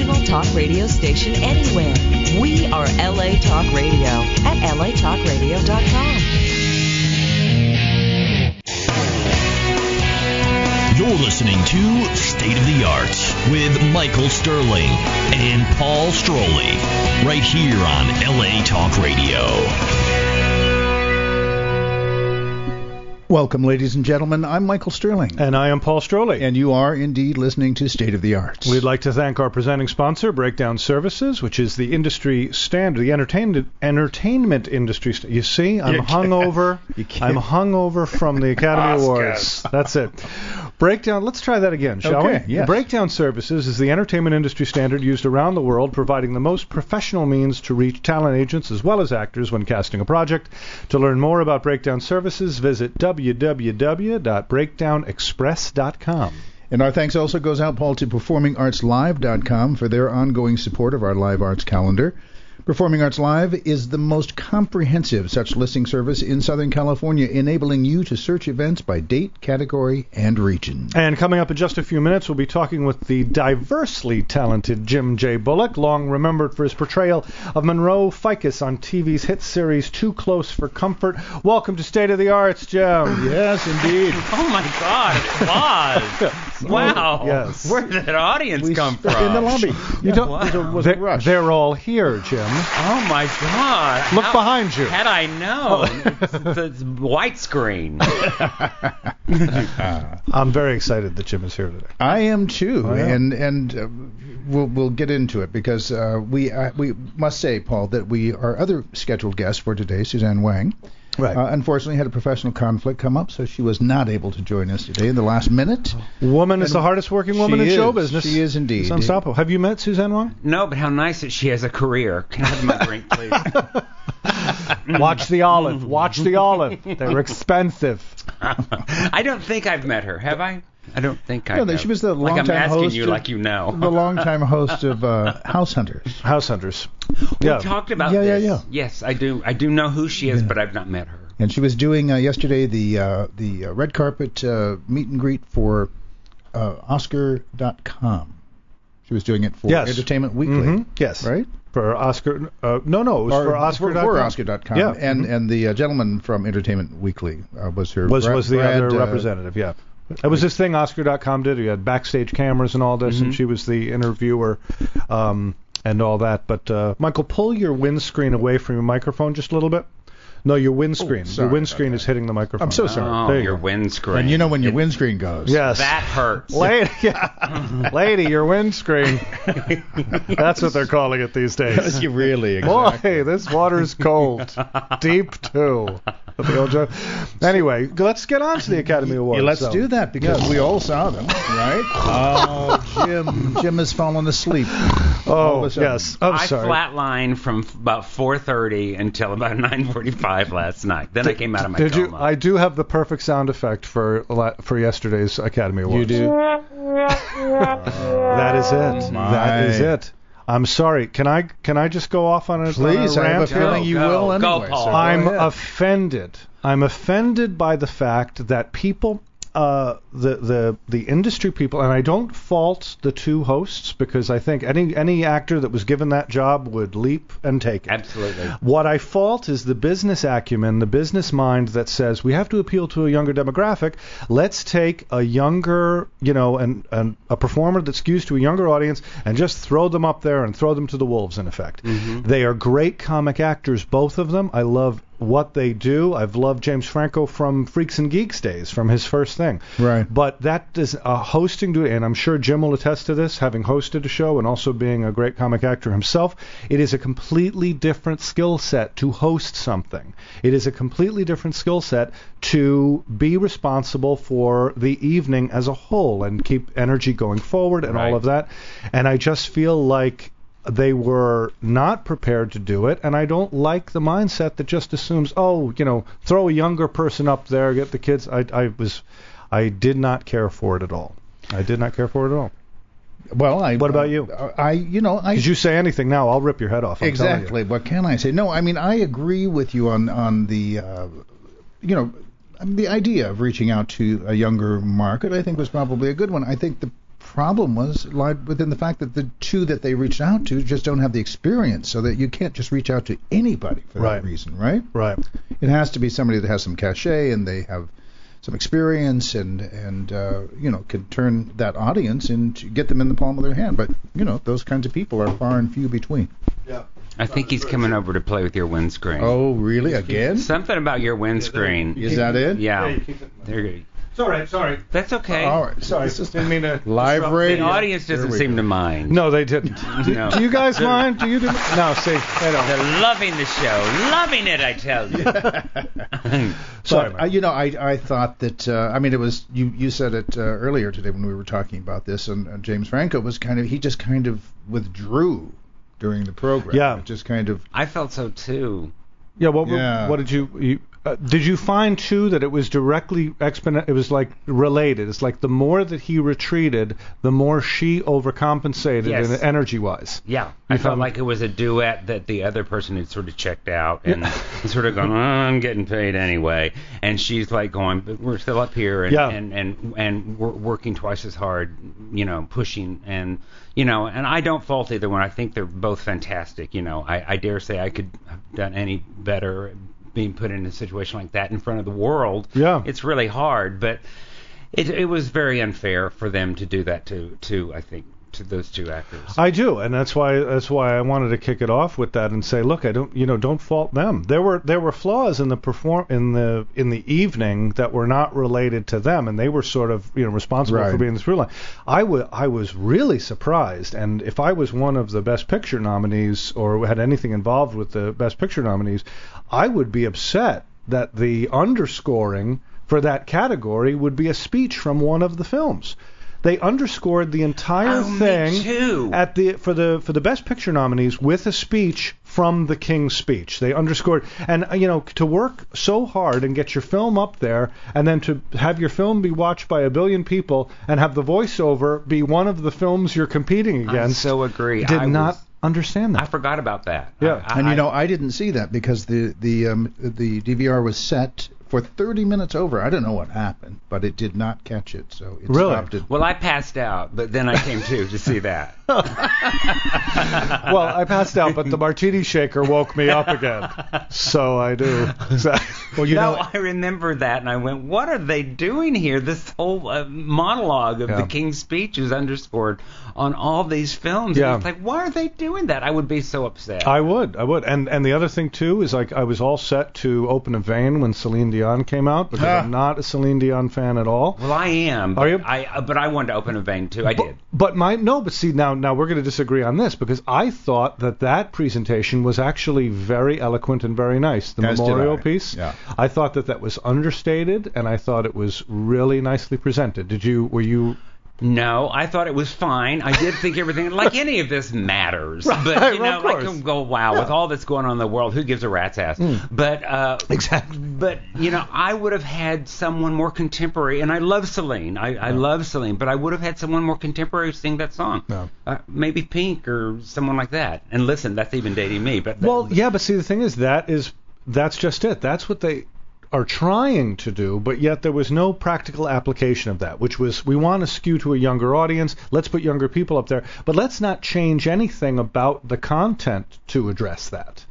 original talk radio station anywhere. We are LA Talk Radio at latalkradio.com. You're listening to State of the Arts with Michael Sterling and Paul Stroley, right here on LA Talk Radio. Welcome, ladies and gentlemen. I'm Michael Sterling. And I am Paul Stroley. And you are indeed listening to State of the Arts. We'd like to thank our presenting sponsor, Breakdown Services, which is the industry standard, the entertainment industry. You see, I'm hungover. I'm hungover from the Academy Awards. That's it. Breakdown, let's try that again, shall we? Yes. Breakdown Services is the entertainment industry standard used around the world, providing the most professional means to reach talent agents as well as actors when casting a project. To learn more about Breakdown Services, visit www.breakdownexpress.com. And our thanks also goes out, Paul, to PerformingArtsLive.com for their ongoing support of our live arts calendar. Performing Arts Live is the most comprehensive such listing service in Southern California, enabling you to search events by date, category, and region. And coming up in just a few minutes, we'll be talking with the diversely talented Jim J. Bullock, long remembered for his portrayal of Monroe Ficus on TV's hit series Too Close for Comfort. Welcome to State of the Arts, Jim. Yes, indeed. Oh, my God. Applause. Wow. Yes. Where did that audience come from? In the lobby. They're all here, Jim. Oh, my God. Look behind you. Had I known. It's widescreen. I'm very excited that Jim is here today. I am too, Oh, yeah. and we'll get into it because we must say, Paul, that our other scheduled guest for today, Suzanne Wang, Right. Unfortunately had a professional conflict come up, so she was not able to join us today in the last minute. Woman is the hardest working woman in show business. She is indeed. It's unstoppable. Have you met Suzanne Wang? No, but how nice that she has a career. Can I have my drink, please? Watch the olive. Watch the olive. They're expensive. I don't think I've met her. Have I? I don't think I have. She was the like longtime I'm asking host you of, like you know. the longtime host of House Hunters. House Hunters. We talked about Yeah, this. yeah. Yes, I do. I do know who she is, but I've not met her. And she was doing yesterday the red carpet meet and greet for Oscar.com. She was doing it for Entertainment Weekly. Mm-hmm. Yes. Right? For Oscar. No, it was for Oscar.com. For Oscar.com. Yeah. And the gentleman from Entertainment Weekly was her. Was the Brad, other representative, yeah. It was this thing Oscar.com did. You had backstage cameras and all this, and she was the interviewer and all that. But, Michael, pull your windscreen away from your microphone just a little bit. No, your windscreen. Your windscreen is hitting the microphone. I'm so sorry. Oh, your windscreen. And you know when your windscreen goes. Yes. That hurts. Lady, your windscreen. That's what they're calling it these days. You really, exactly. Boy, this water's cold. Deep, too. The old joke. Anyway, let's get on to the Academy Awards. Yeah, let's do that because we all saw them, right? Oh, Jim has fallen asleep. Oh, yes. I'm I sorry. flatlined from about 4:30 until about 9:45 last night. Then I came out of my Did you? coma. I do have the perfect sound effect for yesterday's Academy Awards. You do? That is it. That is it. I'm sorry. Can I just go off on a Please, on a I have a rant? feeling you will Go, anyway. Paul. So I'm go ahead. offended. I'm offended by the fact that people, the industry people, and I don't fault the two hosts because I think any actor that was given that job would leap and take it. Absolutely. What I fault is the business acumen, the business mind that says we have to appeal to a younger demographic. Let's take a younger, and a performer that skews to a younger audience and just throw them up there and throw them to the wolves, in effect. Mm-hmm. They are great comic actors, both of them. I love what they do. I've loved James Franco from Freaks and Geeks days, from his first thing. Right. But that is a hosting duty, and I'm sure Jim will attest to this, having hosted a show and also being a great comic actor himself. It is a completely different skill set to host something. It is a completely different skill set to be responsible for the evening as a whole and keep energy going forward and all of that. And I just feel like they were not prepared to do it, and I don't like the mindset that just assumes, throw a younger person up there, get the kids. I did not care for it at all. I did not care for it at all. Well, what about you? Did you say anything now? I'll rip your head off. Exactly. What can I say? No, I mean, I agree with you on the, the idea of reaching out to a younger market. I think was probably a good one. I think the problem lied within the fact that the two that they reached out to just don't have the experience, so that you can't just reach out to anybody for that reason, right? Right. It has to be somebody that has some cachet and they have some experience and can turn that audience and get them in the palm of their hand. But those kinds of people are far and few between. Yeah. I think he's coming over to play with your windscreen. Oh, really? Again? Something about your windscreen. Is that it? Yeah. There you go. Sorry. That's okay. All right. Sorry, didn't mean to. Live radio. The audience doesn't seem to mind. No, they didn't. No. Do you guys mind? Do you? No, see, they don't. They're loving the show. Loving it, I tell you. Sorry. I thought that, it was, you said it earlier today when we were talking about this, and James Franco was he just kind of withdrew during the program. Yeah. It just kind of. I felt so too. Yeah. What did did you find too that it was directly it was like related? It's like the more that he retreated, the more she overcompensated in energy-wise. Yeah, I felt like it was a duet that the other person had sort of checked out and sort of gone, I'm getting paid anyway, and she's like going, but we're still up here and we're working twice as hard, pushing and I don't fault either one. I think they're both fantastic. I dare say I could have done any better. Being put in a situation like that in front of the world, it's really hard. But it was very unfair for them to do that to I think to those two actors. I do, and that's why I wanted to kick it off with that and say, look, I don't fault them. There were flaws in the in the evening that were not related to them, and they were sort of responsible for being the through line. I was really surprised, and if I was one of the Best Picture nominees or had anything involved with the Best Picture nominees, I would be upset that the underscoring for that category would be a speech from one of the films. They underscored the entire thing for the Best Picture nominees with a speech from the King's Speech. They underscored, and to work so hard and get your film up there, and then to have your film be watched by 1 billion people and have the voiceover be one of the films you're competing against. I so agree. Did not understand that. I forgot about that. Yeah, I didn't see that because the DVR was set for 30 minutes over. I don't know what happened, but it did not catch it, so it stopped it. Well, I passed out, but then I came to see that. Well, I passed out, but the martini shaker woke me up again. So I do. Well, I remember that, and I went, what are they doing here? This whole monologue of the King's Speech is underscored on all these films. Yeah. And it's like, why are they doing that? I would be so upset. I would. And the other thing, too, is like I was all set to open a vein when Celine Dion came out, because I'm not a Celine Dion fan at all. Well, I am. Are you? But I wanted to open a vein, too. I did. But see, now we're going to disagree on this, because I thought that presentation was actually very eloquent and very nice. The memorial piece. Yeah. I thought that was understated, and I thought it was really nicely presented. Were you? No, I thought it was fine. I did think everything, like any of this matters. But, like, wow, with all that's going on in the world, who gives a rat's ass? But, exactly. But, I would have had someone more contemporary, and I love Celine. I love Celine, but I would have had someone more contemporary sing that song. No. Maybe Pink or someone like that. And listen, that's even dating me. But but see, the thing is, that's just it. That's what they are trying to do, but yet there was no practical application of that, which was, we want to skew to a younger audience, let's put younger people up there, but let's not change anything about the content to address that.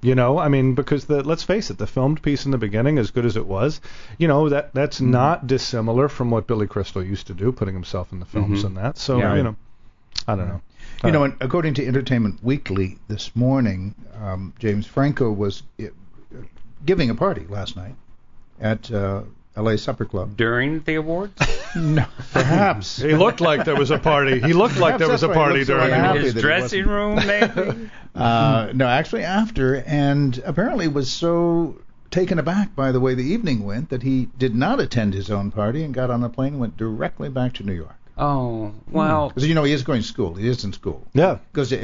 Because let's face it, the filmed piece in the beginning, as good as it was, that's not dissimilar from what Billy Crystal used to do, putting himself in the films and that. So, I don't know. And according to Entertainment Weekly this morning, James Franco was giving a party last night at LA Supper Club. During the awards? No, perhaps. He looked like there was a party. He looked like there was a party during his dressing room, maybe? No, actually after, and apparently was so taken aback by the way the evening went that he did not attend his own party and got on a plane and went directly back to New York. Oh, well. Because, he is going to school. He is in school. Yeah. Goes to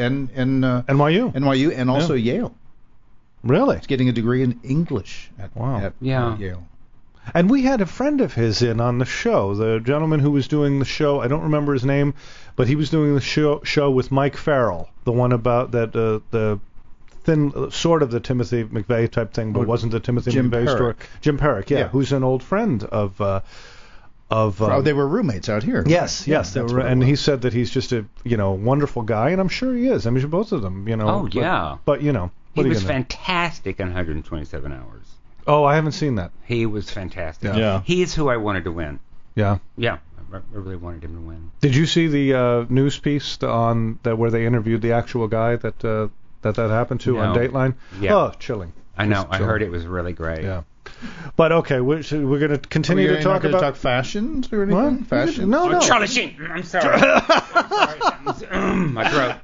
NYU. NYU and also Yale. Really? He's getting a degree in English at Yale. And we had a friend of his in on the show, the gentleman who was doing the show. I don't remember his name, but he was doing the show with Mike Farrell, the one about that the thin, sort of the Timothy McVeigh type thing, but wasn't the Timothy McVeigh story. Jim Perrick, yeah, who's an old friend of they were roommates out here. Yes, yes, they were, and he said that he's just a wonderful guy, and I'm sure he is. I mean, both of them, Oh yeah. But he was fantastic in 127 Hours. Oh, I haven't seen that. He was fantastic. Yeah. He is who I wanted to win. Yeah. Yeah. I really wanted him to win. Did you see the news piece on that where they interviewed the actual guy that happened to on Dateline? Yeah. Oh, chilling. I know. I heard it was really great. Yeah. But okay, we're going to continue to talk about fashions or anything. What? Fashion? No. Charlie Sheen. I'm sorry. My throat.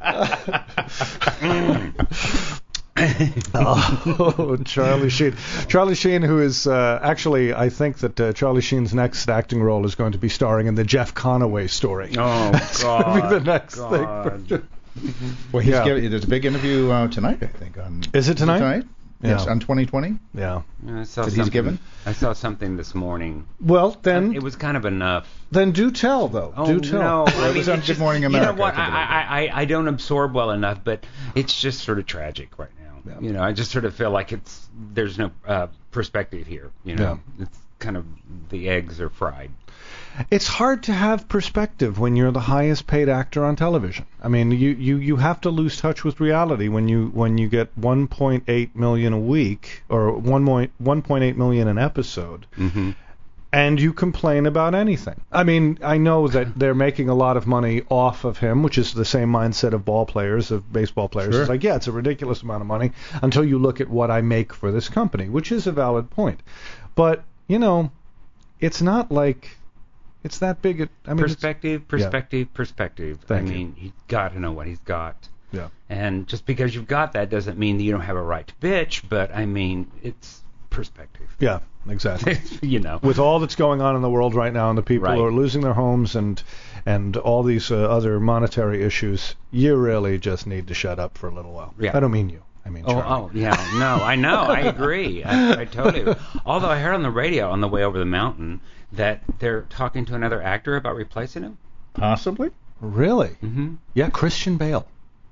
Oh, Charlie Sheen. Charlie Sheen, who is actually, I think that Charlie Sheen's next acting role is going to be starring in the Jeff Conaway story. Oh, That's God. going to be the next thing. Well, there's a big interview tonight, I think. Is it tonight? Yes, on 2020. Yeah. He's given? I saw something this morning. Well, then it was kind of enough. Then do tell, though. Oh, do tell. No. It was on Good Morning America. You know what? I don't absorb well enough, but it's just sort of tragic right now. Yeah. I just sort of feel like there's no perspective here. It's kind of the eggs are fried. It's hard to have perspective when you're the highest paid actor on television. I mean, you have to lose touch with reality when you get 1.8 million a week or 1.8 million an episode. Mm-hmm. And you complain about anything. I mean, I know that they're making a lot of money off of him, which is the same mindset of baseball players. Sure. It's like, yeah, it's a ridiculous amount of money until you look at what I make for this company, which is a valid point. But, it's not like it's that big. Perspective. Thank you. He's got to know what he's got. Yeah. And just because you've got that doesn't mean that you don't have a right to bitch, but it's perspective. Yeah, exactly. With all that's going on in the world right now and the people who are losing their homes and all these other monetary issues, you really just need to shut up for a little while. Yeah. I don't mean you. I mean Charlie. Oh, yeah. No, I know. I agree. I totally. Although I heard on the radio on the way over the mountain that they're talking to another actor about replacing him. Possibly. Really? Mm-hmm. Yeah, Christian Bale.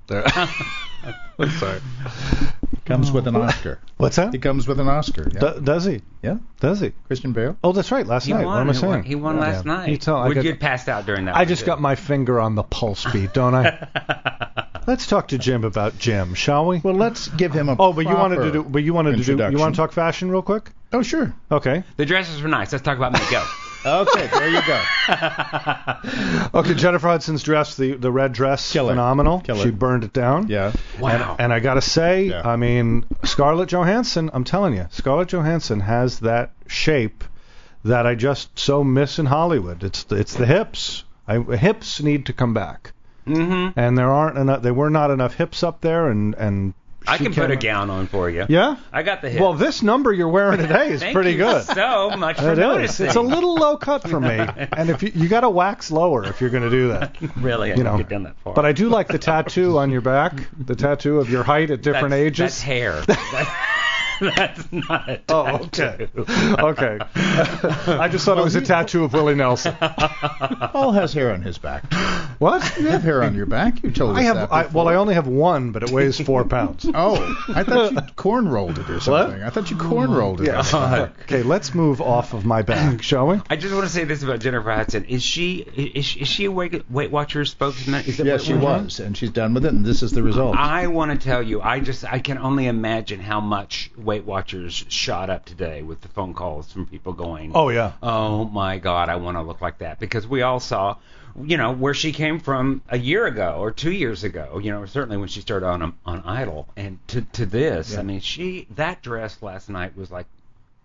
I'm sorry. Comes with an Oscar. What's that? He comes with an Oscar. Yeah. Does he? Yeah. Does he? Christian Bale. Oh, that's right. Last night. What am I saying? He won last night. You'd passed out during that. I just got my finger on the pulse beat, don't I? Let's talk to Jim about Jim, shall we? Well, let's give him a. Oh, but you wanted to do. You want to talk fashion real quick? Oh, sure. Okay. The dresses were nice. Let's talk about me. Go. Okay, there you go. Okay, Jennifer Hudson's dress, the red dress, phenomenal. Killer. She burned it down. Yeah. Wow. And I got to say, I mean, Scarlett Johansson, I'm telling you, Scarlett Johansson has that shape that I just so miss in Hollywood. It's the hips. Hips need to come back. Mm-hmm. And there were not enough hips up there, and I can put a gown on for you. Yeah? I got the hips. Well, this number you're wearing today is pretty good. Thank you so much for noticing. It's a little low cut for me, and if you got to wax lower if you're going to do that. Really, I didn't get down that far. But I do like the tattoo on your back, the tattoo of your height at different ages. That's hair. That's not a tattoo. Oh, okay. Okay. I just thought it was a tattoo of Willie Nelson. Paul has hair on his back. What? You have hair on your back. You told us that before. Well, I only have one, but it weighs 4 pounds. Oh, I thought you corn-rolled it or something. What? I thought you corn-rolled it. Yeah. Okay, let's move off of my back, shall we? I just want to say this about Jennifer Hudson. Is she a Weight Watchers spokesman? Yes, she was, and she's done with it, and this is the result. I want to tell you, I can only imagine how much Weight Watchers shot up today with the phone calls from people going, oh yeah, oh my God, I want to look like that, because we all saw, where she came from a year ago or 2 years ago, certainly when she started on Idol, and to this, I mean, that dress last night was like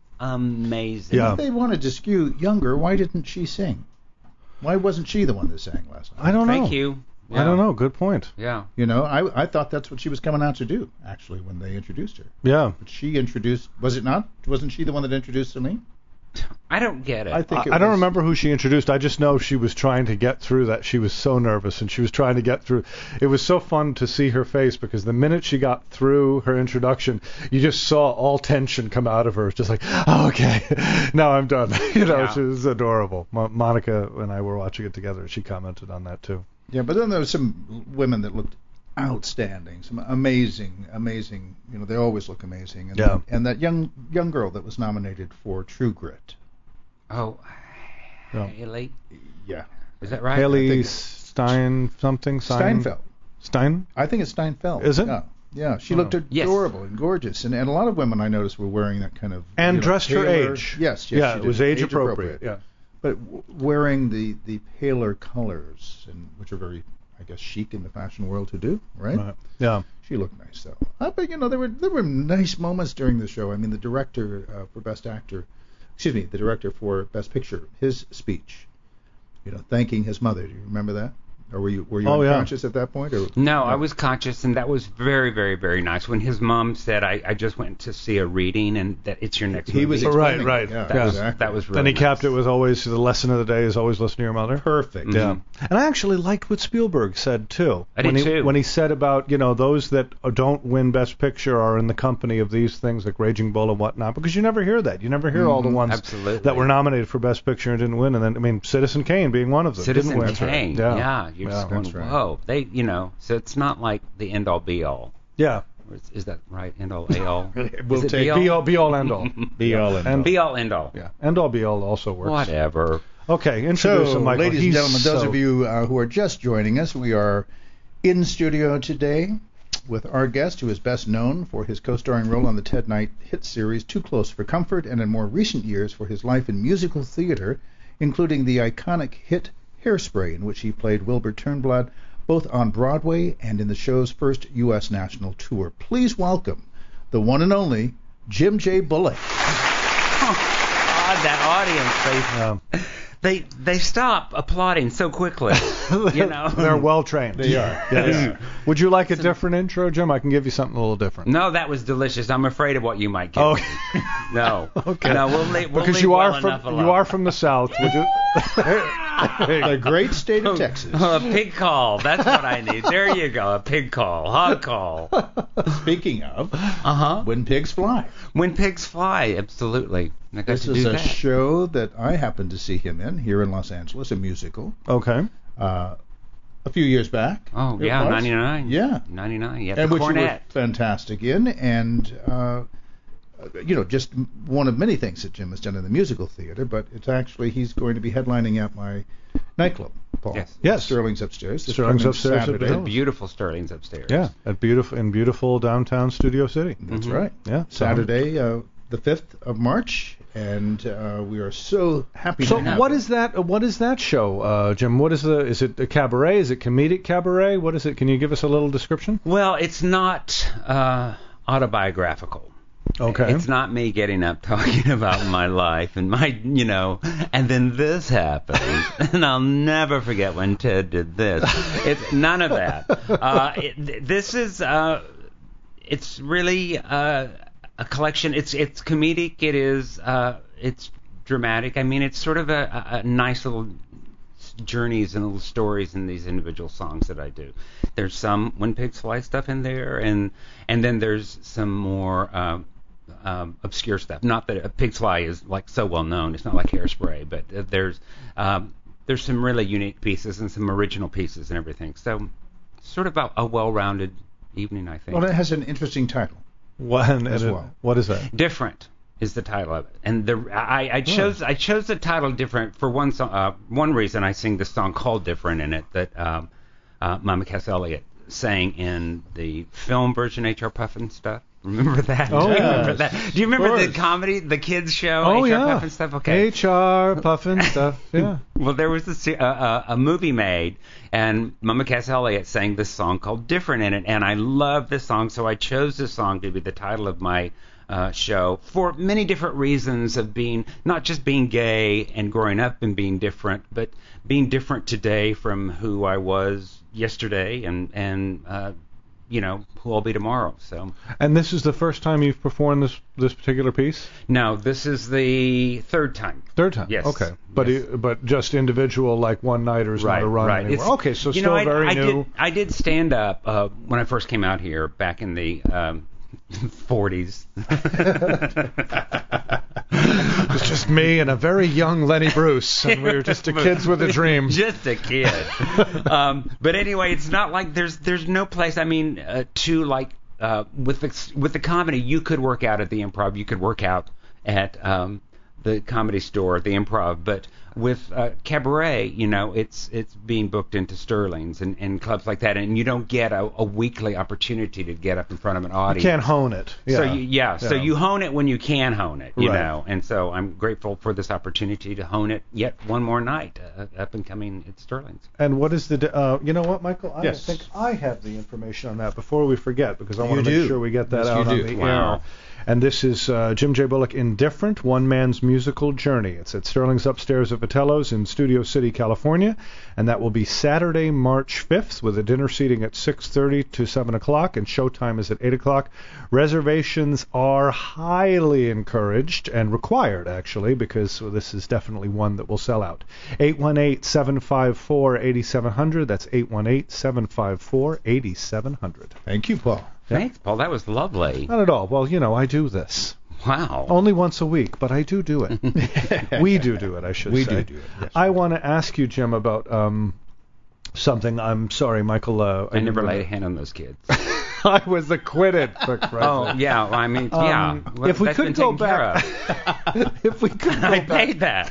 amazing. Yeah. If they wanted to skew younger, why didn't she sing? Why wasn't she the one that sang last night? I don't know. Thank you. Yeah. I don't know. Good point. Yeah. I thought that's what she was coming out to do, actually, when they introduced her. Yeah. But she introduced, was it not? Wasn't she the one that introduced Celine? I don't get it. I don't remember who she introduced. I just know she was trying to get through that. She was so nervous, and she was trying to get through. It was so fun to see her face, because the minute she got through her introduction, you just saw all tension come out of her. It's just like, oh, okay, now I'm done. Yeah. She was adorable. Monica and I were watching it together. She commented on that too. Yeah, but then there were some women that looked outstanding, some amazing. They always look amazing. And, and that young girl that was nominated for True Grit. Oh, Haley. Yeah. Is that right? Haley Steinfeld. Stein? I think it's Steinfeld. Is it? Yeah. Yeah, she looked adorable and gorgeous, and a lot of women I noticed were wearing that kind of dressed her paler, age. Yes, yeah, it was age appropriate. Yeah, but wearing the paler colors, and which are very, I guess, chic in the fashion world to do, right? Yeah, she looked nice though. But there were nice moments during the show. I mean, the director for Best Director for Best Picture, his speech, thanking his mother. Do you remember that? Or were you unconscious at that point? Or no, I was conscious, and that was very, very, very nice. When his mom said, "I just went to see a reading, and that it's your next movie." He was right. Yeah, that was really. And he capped nice. it with always the lesson of the day is always listen to your mother. Perfect. Yeah. Mm-hmm. And I actually liked what Spielberg said too. I did too. When he said about those that don't win Best Picture are in the company of these things like Raging Bull and whatnot, because you never hear that. You never hear all the ones that were nominated for Best Picture and didn't win. And then Citizen Kane being one of them. Citizen didn't win. Kane. Yeah. You're just going, right. whoa. They, so it's not like the end all be all. Yeah. Is that right? End all, a all. We'll take be all end all. Be all end all. Be all end all. Yeah. End all be all also works. Whatever. Okay. Introduce him, Michael. Ladies and gentlemen, those of you who are just joining us, we are in studio today with our guest, who is best known for his co-starring role on the Ted Knight hit series Too Close for Comfort, and in more recent years for his life in musical theater, including the iconic hit Hairspray, in which he played Wilbur Turnblad, both on Broadway and in the show's first U.S. national tour. Please welcome the one and only Jim J. Bullock. That audience, they stop applauding so quickly. They're well trained. They are. Yes. Would you like a different intro, Jim? I can give you something a little different. No, that was delicious. I'm afraid of what you might give. Okay. Me. No. Okay. No, we'll leave you well are enough from alone. You are from the South. Would you? The great state of Texas. A pig call. That's what I need. There you go. A pig call. Hog call. Speaking of, When Pigs Fly. When Pigs Fly, absolutely. This is a show that I happened to see him in here in Los Angeles, a musical. Okay. A few years back. Oh, yeah, 99. Yeah. 99, yeah. And the which cornet. you were fantastic in, and just one of many things that Jim has done in the musical theater, but it's actually he's going to be headlining at my nightclub, Paul. Yes. Sterling's Upstairs. Sterling's Upstairs. Saturday. The beautiful Sterling's Upstairs. Yeah, in beautiful downtown Studio City. That's right. Yeah. Saturday, the 5th of March, and we are so happy to have what it. is that? What is that show, Jim? Is it a cabaret? Is it comedic cabaret? What is it? Can you give us a little description? Well, it's not autobiographical. Okay. It's not me getting up talking about my life and my, and then this happened, and I'll never forget when Ted did this. It's none of that. This is, it's really a collection. It's comedic. It is, it's dramatic. I mean, it's sort of a nice little journeys and little stories in these individual songs that I do. There's some When Pigs Fly stuff in there, and then there's some more obscure stuff. Not that Pigs Fly is like so well known. It's not like Hairspray, but there's some really unique pieces and some original pieces and everything. So sort of a well-rounded evening, I think. Well, it has an interesting title. What is that? Different is the title of it, and I chose the title Different for one song. One reason I sing this song called Different in it that Mama Cass Elliot sang in the film version H.R. Puffin stuff. Remember that? Oh, remember that? Do you remember the comedy, the kids show? Oh, H.R. yeah. Puffin stuff. Okay. H.R. Puffin stuff. Yeah. Well, there was a movie made, and Mama Cass Elliot sang this song called Different in it, and I love this song, so I chose this song to be the title of my show for many different reasons of being, not just being gay and growing up and being different, but being different today from who I was yesterday and who I'll be tomorrow. So. And this is the first time you've performed this particular piece? No, this is the third time. Third time? Yes. Okay. Yes. But just individual, like one nighters, not a run anymore. Okay, so still very new. I did stand up when I first came out here back in the 40s. It was just me and a very young Lenny Bruce, and we were just kids with a dream. Just a kid. But anyway, it's not like there's no place. I mean, to like with the comedy, you could work out at the Improv. You could work out at the Comedy Store, the Improv, but with cabaret, it's being booked into Sterling's and clubs like that, and you don't get a weekly opportunity to get up in front of an audience. You can't hone it. Yeah. So you hone it when you can hone it, right. And so I'm grateful for this opportunity to hone it yet one more night, up and coming at Sterling's. And what is the? You know what, Michael? I Yes. think I have the information on that before we forget, because I want to You make do. sure we get that Yes, out you on do. the Wow. air. And this is Jim J. Bullock, Indifferent, One Man's Musical Journey. It's at Sterling's upstairs at Vitello's in Studio City, California, and that will be Saturday, March 5th, with a dinner seating at 6:30 to 7 o'clock, and showtime is at 8 o'clock. Reservations are highly encouraged and required, actually, because this is definitely one that will sell out. 818-754-8700. That's 818-754-8700. Thank you, Paul. Thanks, Paul. That was lovely. Not at all. Well, I do this. Wow. Only once a week, but I do it. We do it, I should say. We do it. Yes. I want to ask you, Jim, about something. I'm sorry, Michael. I never laid a hand on those kids. I was acquitted. For Christ's Oh, sake. yeah. I mean, yeah. Well, if we that's could been go taken care back, of. if we could go I back. paid that.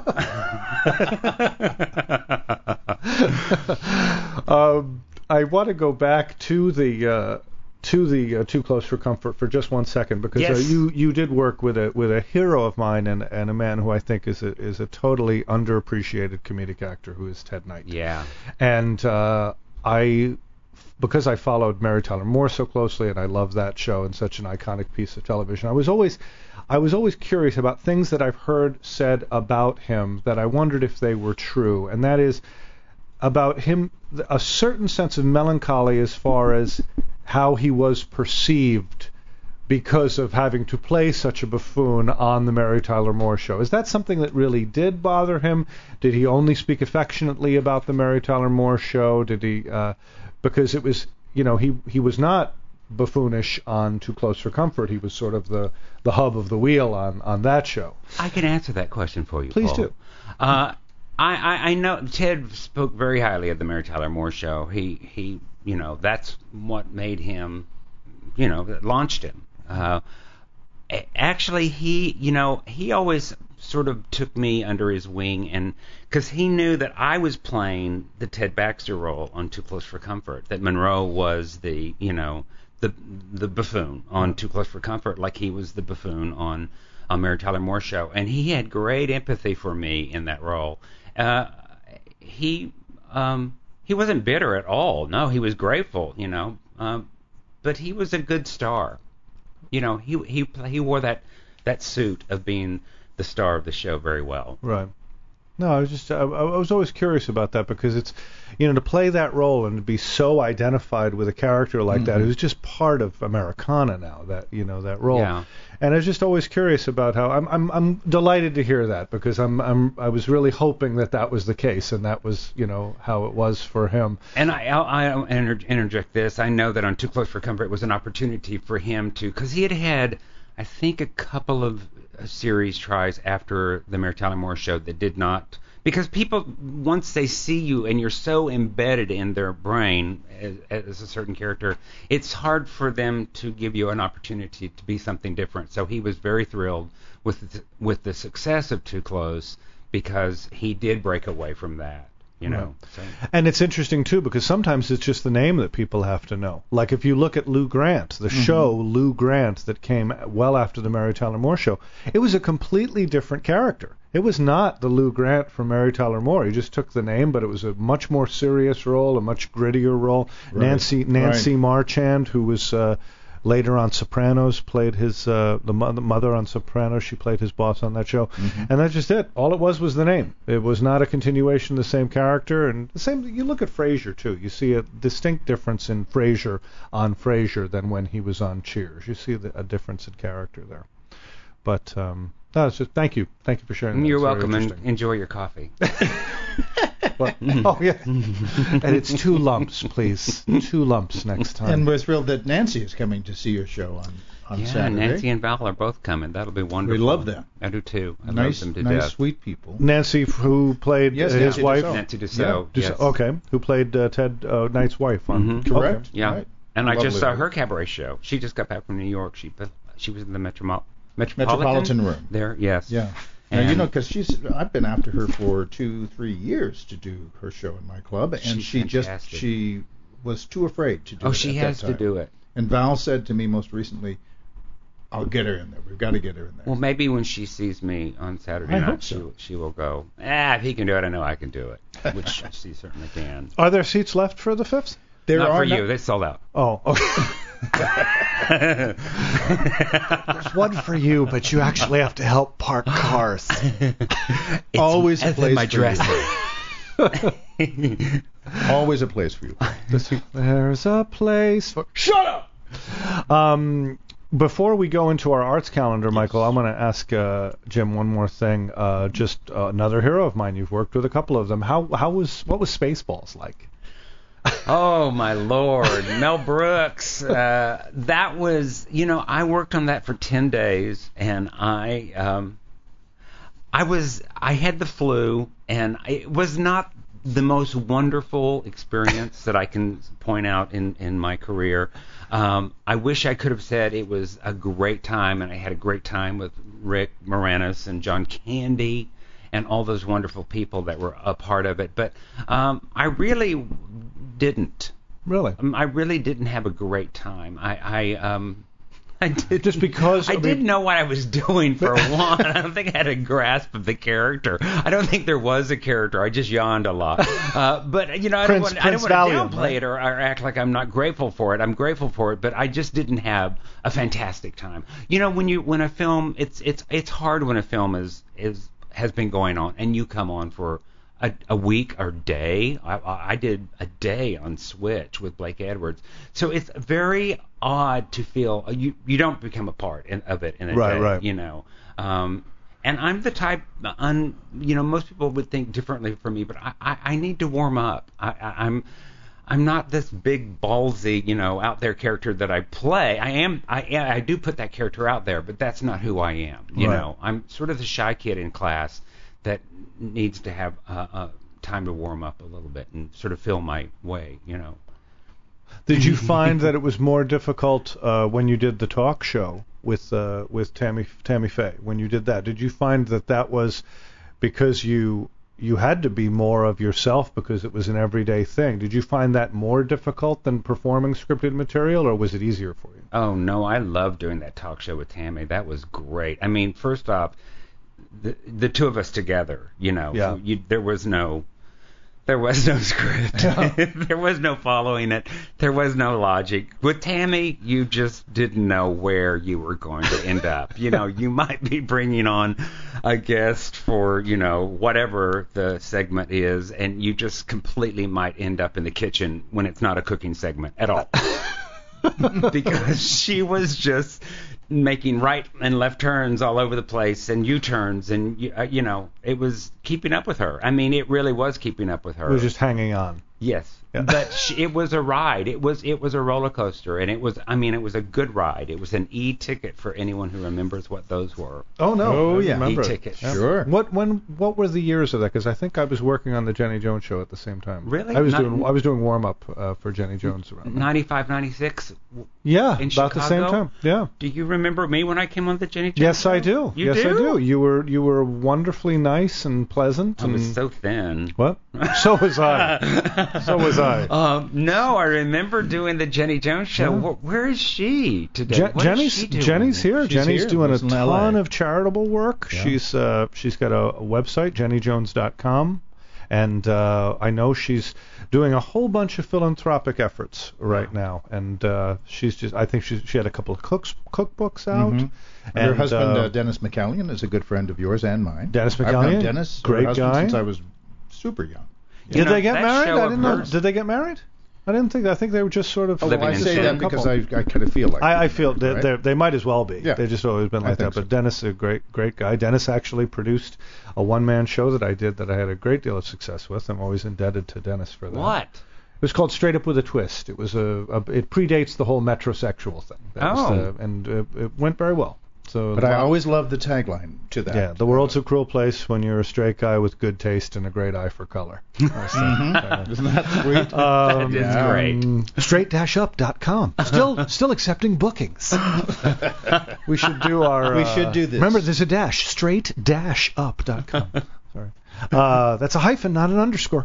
I want to go back to the Too Close for Comfort for just 1 second, because Yes. you did work with a hero of mine and a man who I think is a totally underappreciated comedic actor, who is Ted Knight. Yeah. And because I followed Mary Tyler Moore so closely, and I love that show and such an iconic piece of television, I was always curious about things that I've heard said about him that I wondered if they were true, and that is about him, a certain sense of melancholy as far as how he was perceived because of having to play such a buffoon on the Mary Tyler Moore Show. Is that something that really did bother him? Did he only speak affectionately about the Mary Tyler Moore Show? Did he, because it was, he was not buffoonish on Too Close for Comfort. He was sort of the hub of the wheel on that show. I can answer that question for you, Please Paul. do. I know Ted spoke very highly of the Mary Tyler Moore Show. He that's what made him, launched him. Actually, he always sort of took me under his wing, and because he knew that I was playing the Ted Baxter role on Too Close for Comfort, that Monroe was the buffoon on Too Close for Comfort, like he was the buffoon on Mary Tyler Moore Show, and he had great empathy for me in that role. He wasn't bitter at all. No, he was grateful, but he was a good star. He wore that suit of being the star of the show very well. Right. No, I was always curious about that, because it's, to play that role and to be so identified with a character like that, who's just part of Americana now, that role. Yeah. And I was just always curious about how I'm delighted to hear that, because I was really hoping that was the case, and that was how it was for him. And I'll interject this. I know that on Too Close for Comfort it was an opportunity for him to, because he had I think a couple of series tries after the Mary Tyler Moore Show that did not, because people, once they see you and you're so embedded in their brain as a certain character, it's hard for them to give you an opportunity to be something different. So he was very thrilled with the success of Too Close, because he did break away from that. Right. So. And it's interesting too, because sometimes it's just the name that people have to know. Like if you look at Lou Grant, the show Lou Grant that came well after the Mary Tyler Moore Show, it was a completely different character. It was not the Lou Grant from Mary Tyler Moore. He just took the name, but it was a much more serious role, a much grittier role. Right. Nancy Marchand, who was later on Sopranos, played his the mother on Sopranos. She played his boss on that show, and that's just it. All it was the name. It was not a continuation of the same character. And the same. You look at Frasier too. You see a distinct difference in Frasier on Frasier than when he was on Cheers. You see a difference in character there. But no, it's just thank you for sharing that. You're welcome, and enjoy your coffee. Oh yeah, and it's 2 lumps, please. 2 lumps next time. And we're thrilled that Nancy is coming to see your show on Saturday. Nancy and Val are both coming. That'll be wonderful. We love them. I do too. I love them to death. Sweet people. Nancy, who played his wife. Nancy Dussault. Yes. Okay, who played Ted Knight's wife on. Correct. Okay. Yeah. Right. And I just saw her cabaret show. She just got back from New York. She was in the Metropolitan Room. There, yes. Yeah. And because I've been after her for 2-3 years to do her show in my club, and she was too afraid to do it. Oh, she has to do it. And Val said to me most recently, I'll get her in there. We've got to get her in there. Well, maybe when she sees me on Saturday night, she will go, if he can do it, I know I can do it, which she certainly can. Are there seats left for the 5th? Not for you. They sold out. Oh, okay. There's one for you, but you actually have to help park cars. Always a place my dresser. Always a place for you. There's a place for... Shut up! Before we go into our arts calendar, Michael, I'm going to ask Jim one more thing. Just another hero of mine. You've worked with a couple of them. What was Spaceballs like? Oh my Lord, Mel Brooks. That was, I worked on that for 10 days, and I had the flu, and it was not the most wonderful experience that I can point out in my career. I wish I could have said it was a great time, and I had a great time with Rick Moranis and John Candy and all those wonderful people that were a part of it. But I really didn't. Really? I really didn't have a great time. I did, just because I didn't know what I was doing for one. I don't think I had a grasp of the character. I don't think there was a character. I just yawned a lot. But I don't want to downplay it or act like I'm not grateful for it. I'm grateful for it, but I just didn't have a fantastic time. When a film, it's hard when a film has been going on and you come on for a week or day. I did a day on Switch with Blake Edwards, so it's very odd to feel you don't become a part of it in a day. Right. And I'm the type, most people would think differently from me, but I need to warm up. I'm not this big ballsy, out there character that I play. I do put that character out there, but that's not who I am. You know, I'm sort of the shy kid in class that needs to have time to warm up a little bit and sort of feel my way, Did you find that it was more difficult when you did the talk show with Tammy Faye? When you did that, did you find that was because you had to be more of yourself because it was an everyday thing? Did you find that more difficult than performing scripted material, or was it easier for you? Oh no, I loved doing that talk show with Tammy. That was great. I mean, first off, the two of us together, there was no script. There was no following it. There was no logic. With Tammy, you just didn't know where you were going to end up. You might be bringing on a guest for, whatever the segment is, and you just completely might end up in the kitchen when it's not a cooking segment at all. Because she was just making right and left turns all over the place and U-turns, and it was keeping up with her. I mean, it really was keeping up with her. It was just hanging on. Yes, yeah. But it was a ride. It was a roller coaster, and it was a good ride. It was an e-ticket for anyone who remembers what those were. Oh no! Oh yeah, e-ticket. Yeah. Sure. What were the years of that? Because I think I was working on the Jenny Jones show at the same time. Really? I was doing warm up for Jenny Jones around 95, 96. Yeah, in about Chicago? the same time. Yeah. Do you remember me when I came on the Jenny Jones? Yes, show? I do. You do? I do. You were wonderfully nice and pleasant. I was so thin. What? So was I. So was I. No, I remember doing the Jenny Jones show. Yeah. Where is she today? Jenny's here. Jenny's doing a ton of charitable work. Yeah. She's got a website, jennyjones.com, and I know she's doing a whole bunch of philanthropic efforts right now. And I think she had a couple of cookbooks out. Mm-hmm. And her husband Dennis McCallion is a good friend of yours and mine. Dennis McCallion, I've known Dennis, great guy, since I was super young. Did they get married? I didn't know. Did they get married? I didn't think. I think they were just sort of. Living I in say the that same because I kind of feel like. I feel right? they might as well be. Yeah. They've just always been like that. So. But Dennis is a great guy. Dennis actually produced a one-man show that I did that I had a great deal of success with. I'm always indebted to Dennis for that. What? It was called Straight Up with a Twist. It was it predates the whole metrosexual thing. And it went very well. But I always love the tagline to that. Yeah, the world's a cruel place when you're a straight guy with good taste and a great eye for color. Isn't that sweet? That is great. Straight-up.com. Still accepting bookings. We should do our... we should do this. Remember, there's a dash. Straight-up.com. Sorry. That's a hyphen, not an underscore.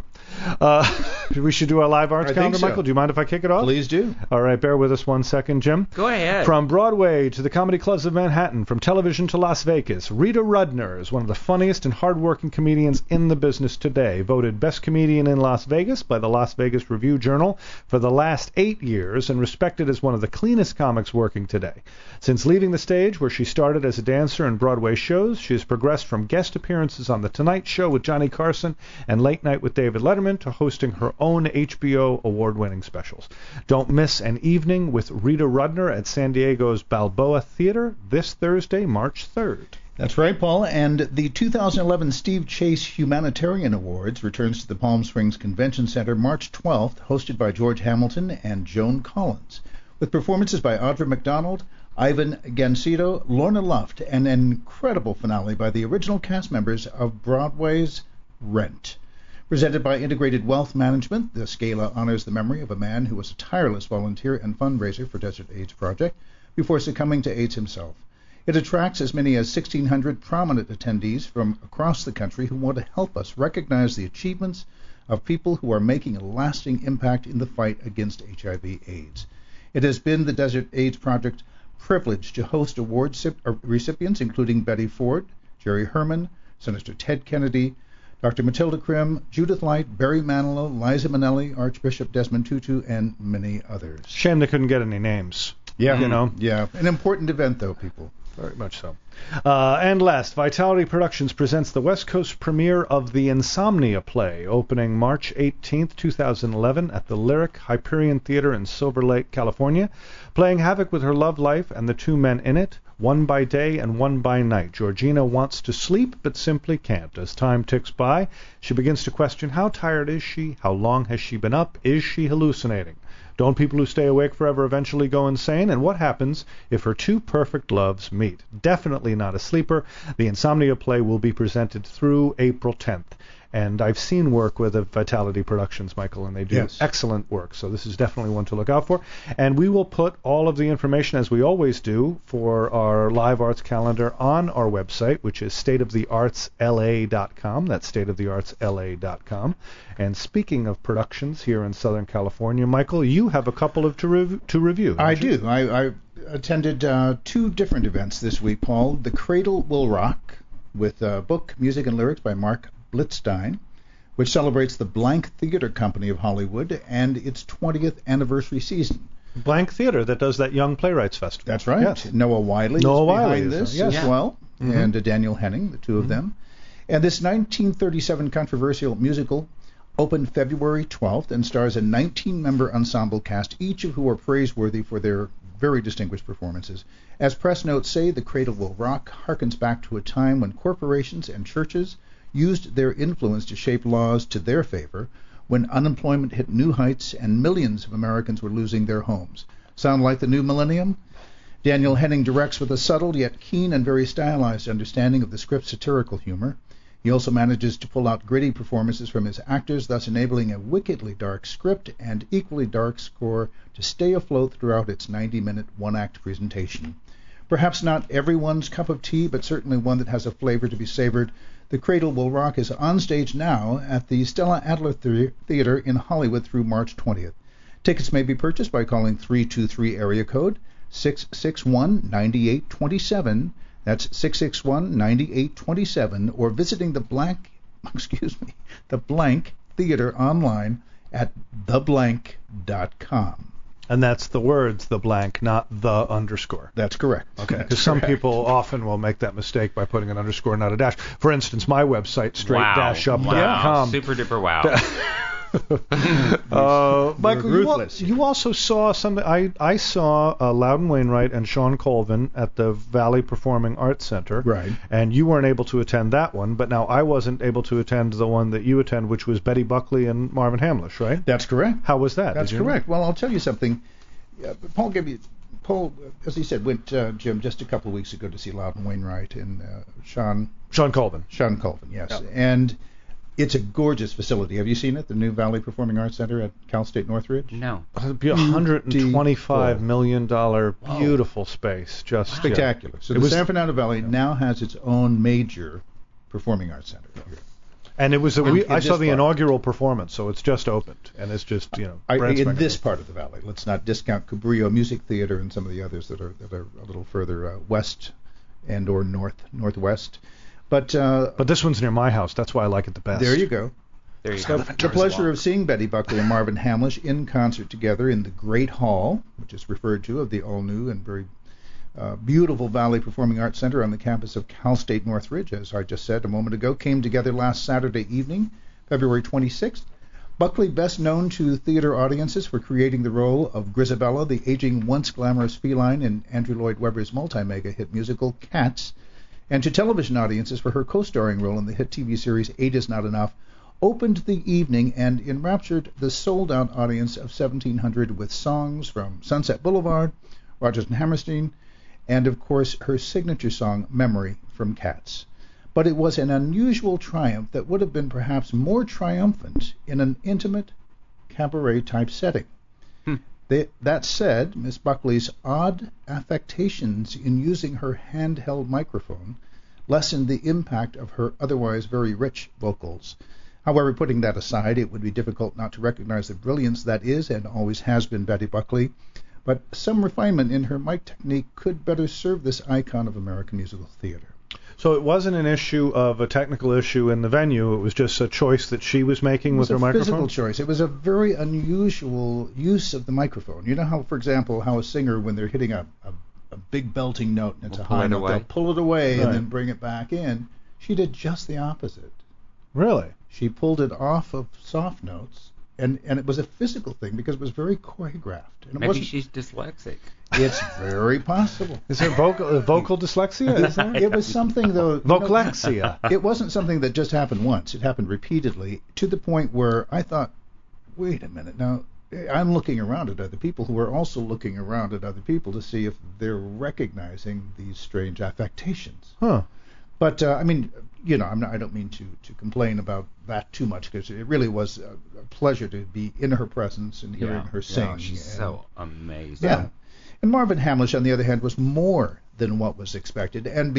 We should do our live arts calendar, Michael. Do you mind if I kick it off? Please do. All right, bear with us 1 second, Jim. Go ahead. From Broadway to the comedy clubs of Manhattan, from television to Las Vegas, Rita Rudner is one of the funniest and hardworking comedians in the business today. Voted Best Comedian in Las Vegas by the Las Vegas Review-Journal for the last 8 years and respected as one of the cleanest comics working today. Since leaving the stage, where she started as a dancer in Broadway shows, she has progressed from guest appearances on The Tonight Show with Johnny Carson and Late Night with David Letterman to hosting her own HBO award-winning specials. Don't miss an evening with Rita Rudner at San Diego's Balboa Theater this Thursday, March 3rd. That's right, Paul. And the 2011 Steve Chase Humanitarian Awards returns to the Palm Springs Convention Center March 12th, hosted by George Hamilton and Joan Collins, with performances by Audra McDonald, Ivan Gansito, Lorna Luft, and an incredible finale by the original cast members of Broadway's Rent. Presented by Integrated Wealth Management, the Scala honors the memory of a man who was a tireless volunteer and fundraiser for Desert AIDS Project before succumbing to AIDS himself. It attracts as many as 1,600 prominent attendees from across the country who want to help us recognize the achievements of people who are making a lasting impact in the fight against HIV/AIDS. It has been the Desert AIDS Project's privilege to host award recipients including Betty Ford, Jerry Herman, Senator Ted Kennedy, Dr. Matilda Krim, Judith Light, Barry Manilow, Liza Minnelli, Archbishop Desmond Tutu, and many others. Shame they couldn't get any names. Yeah, you know. Yeah, an important event, though, people. Very much so. And last, Vitality Productions presents the West Coast premiere of The Insomnia Play, opening March 18th, 2011 at the Lyric Hyperion Theater in Silver Lake, California. Playing havoc with her love life and the two men in it, one by day and one by night, Georgina wants to sleep but simply can't. As time ticks by, she begins to question how tired is she, how long has she been up, is she hallucinating? Don't people who stay awake forever eventually go insane? And what happens if her two perfect loves meet? Definitely not a sleeper. The Insomnia Play will be presented through April 10th. And I've seen work with Vitality Productions, Michael, and they do excellent work. So this is definitely one to look out for. And we will put all of the information, as we always do, for our live arts calendar on our website, which is stateoftheartsla.com. That's stateoftheartsla.com. And speaking of productions here in Southern California, Michael, you have a couple to review. I do. I attended 2 different events this week, Paul. The Cradle Will Rock, with book, music, and lyrics by Mark Blitzstein, which celebrates the Blank Theater Company of Hollywood and its 20th anniversary season. Blank Theater, that does that Young Playwrights Festival. That's right. Yes. Noah Wiley is behind this as well, and Daniel Henning, the two of them. And this 1937 controversial musical opened February 12th and stars a 19-member ensemble cast, each of who are praiseworthy for their very distinguished performances. As press notes say, The Cradle Will Rock harkens back to a time when corporations and churches used their influence to shape laws to their favor, when unemployment hit new heights and millions of Americans were losing their homes. Sound like the new millennium? Daniel Henning directs with a subtle yet keen and very stylized understanding of the script's satirical humor. He also manages to pull out gritty performances from his actors, thus enabling a wickedly dark script and equally dark score to stay afloat throughout its 90-minute one-act presentation. Perhaps not everyone's cup of tea, but certainly one that has a flavor to be savored. The Cradle Will Rock is on stage now at the Stella Adler Theater in Hollywood through March 20th. Tickets may be purchased by calling 323 area code 661-9827. That's 661-9827, or visiting the Blank Theater online at theblank.com. And that's the words, the blank, not the underscore. That's correct. Okay, because some people often will make that mistake by putting an underscore, not a dash. For instance, my website, straight-up.com. Wow, super duper wow. Michael, you also saw something. I saw Loudon Wainwright and Sean Colvin at the Valley Performing Arts Center. Right. And you weren't able to attend that one, but now I wasn't able to attend the one that you attend, which was Betty Buckley and Marvin Hamlisch, right? That's correct. How was that? That's correct. Well, I'll tell you something. Paul Paul, as he said, went, Jim, just a couple of weeks ago to see Loudon Wainwright and Sean Colvin. Sean Colvin, yes. Yep. And it's a gorgeous facility. Have you seen it, the new Valley Performing Arts Center at Cal State Northridge? No. It'd be $125 million beautiful space. Just spectacular. So the San Fernando Valley now has its own major performing arts center here. And it was I saw the inaugural performance, so it's just opened, and it's just in this part of the valley. Let's not discount Cabrillo Music Theater and some of the others that are a little further west and or northwest. But this one's near my house. That's why I like it the best. There you go. The pleasure of seeing Betty Buckley and Marvin Hamlisch in concert together in the Great Hall, which is referred to of the all-new and very beautiful Valley Performing Arts Center on the campus of Cal State Northridge, as I just said a moment ago, came together last Saturday evening, February 26th. Buckley, best known to theater audiences for creating the role of Grizabella, the aging, once glamorous feline in Andrew Lloyd Webber's multi-mega hit musical Cats, and to television audiences for her co-starring role in the hit TV series 8 Is Not Enough, opened the evening and enraptured the sold-out audience of 1,700 with songs from Sunset Boulevard, Rodgers and Hammerstein, and, of course, her signature song, Memory, from Cats. But it was an unusual triumph that would have been perhaps more triumphant in an intimate cabaret-type setting. That said, Miss Buckley's odd affectations in using her handheld microphone lessened the impact of her otherwise very rich vocals. However, putting that aside, it would be difficult not to recognize the brilliance that is and always has been Betty Buckley, but some refinement in her mic technique could better serve this icon of American musical theater. So it wasn't an issue of a technical issue in the venue. It was just a choice that she was making with her microphone? It was a physical choice. It was a very unusual use of the microphone. You know how, for example, how a singer, when they're hitting a big belting note and it's a high note, they'll pull it away and then bring it back in. She did just the opposite. Really? She pulled it off of soft notes. And it was a physical thing because it was very choreographed. And Maybe she's dyslexic. It's very possible. Is there vocal dyslexia? Is there? It was something, though. Vocalexia. It wasn't something that just happened once. It happened repeatedly to the point where I thought, wait a minute. Now, I'm looking around at other people who are also looking around at other people to see if they're recognizing these strange affectations. Huh. But, I mean, you know, I don't mean to complain about that too much because it really was a pleasure to be in her presence and hearing her sing. Yeah, she's so amazing. Yeah. And Marvin Hamlisch, on the other hand, was more than what was expected and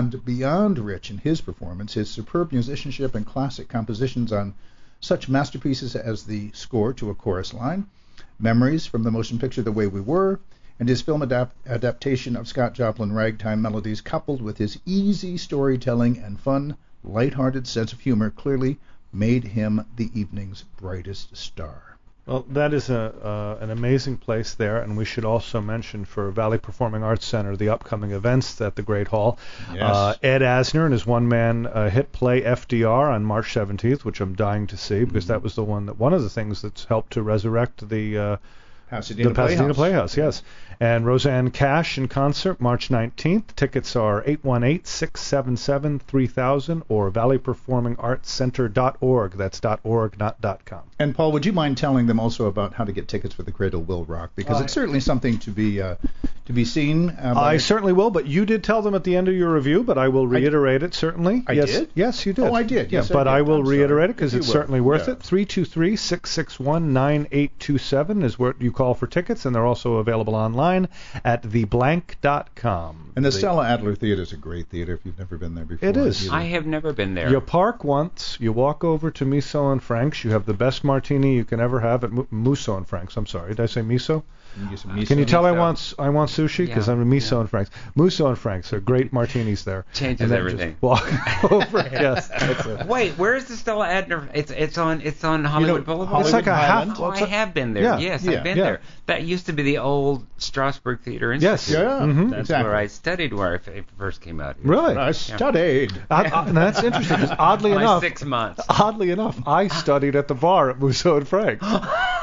beyond rich in his performance. His superb musicianship and classic compositions on such masterpieces as the score to A Chorus Line, Memories from the motion picture The Way We Were, and his film adaptation of Scott Joplin Ragtime Melodies, coupled with his easy storytelling and fun, lighthearted sense of humor, clearly made him the evening's brightest star. Well, that is an amazing place there, and we should also mention for Valley Performing Arts Center the upcoming events at the Great Hall. Yes. Ed Asner and his one-man hit play FDR on March 17th, which I'm dying to see because that was one of the things that's helped to resurrect the Pasadena Playhouse, yes. And Roseanne Cash in concert, March 19th. Tickets are 818-677-3000 or valleyperformingartscenter.org. That's .org, not .com. And Paul, would you mind telling them also about how to get tickets for The Cradle Will Rock? Because it's certainly something to be seen. I certainly will, but you did tell them at the end of your review, but I will reiterate it, certainly. I did? Yes, you did. Oh, I did. Yes, but I will reiterate it because it's certainly worth it. 323-661-9827 is where you call for tickets, and they're also available online at theblank.com. And the Stella Adler Theater is a great theater if you've never been there before. It is. I have never been there. You park once, you walk over to Miso and Frank's. You have the best martini you can ever have at Musso and Frank's. I'm sorry, did I say Miso? Can you tell I want sushi? Because I'm in Miso and Frank's. Musso and Frank's are great martinis there. Changes everything. Just walk over. Yes. Wait, where is the Stella Adler? It's on Hollywood Boulevard. It's like a half. I have been there. Yeah. Yes, I've been there. That used to be the old Strasbourg Theater Institute. Yes. Yeah. Mm-hmm. That's where I studied. Where I first came out here. Really? I studied. That's interesting. Because oddly enough, 6 months. Oddly enough, I studied at the bar at Musso and Frank's.